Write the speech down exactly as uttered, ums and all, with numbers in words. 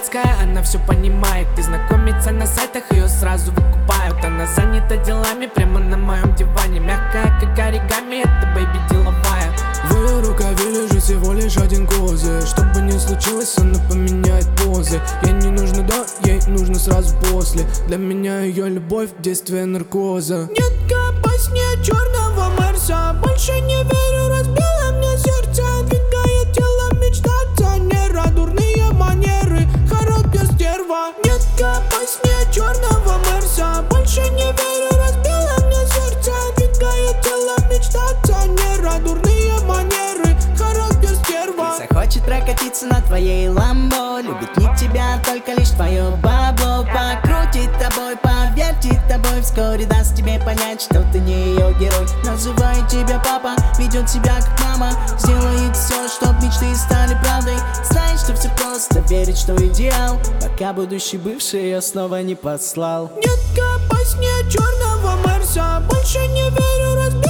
городская, она все понимает. И знакомится на сайтах, ее сразу выкупают. Она занята делами прямо на моем диване. Мягкая, как оригами, это бэйби деловая. В ее рукаве лежит всего лишь один козырь. Что бы ни случилось, она поменяет позы. Ей не нужно до, ей нужно сразу после. Для меня ее любовь — действие наркоза. Детка, опаснее черного Марса. Больше не верю, разбила мне сердце. Двигает тело мечтаться, дурные манеры, характер стерва. Детка, опаснее черного Марса. Больше не верю, разбила мне сердце. Двигает тело мечтаться, дурные манеры, характер стерва. Лиза хочет прокатиться на твоей ламбо. Любит не тебя, только лишь твое бабло. Покрутит тобой, повертит тобой. Вскоре даст тебе понять, что ты не ее герой. Называет тебя папа, ведет себя как мама. Сделает все, чтоб мечты стали правдой. Знает, что все просто, верит, что идеал. Пока будущий бывший ее снова не послал. Детка, опаснее черного Марса. Больше не верю, разбила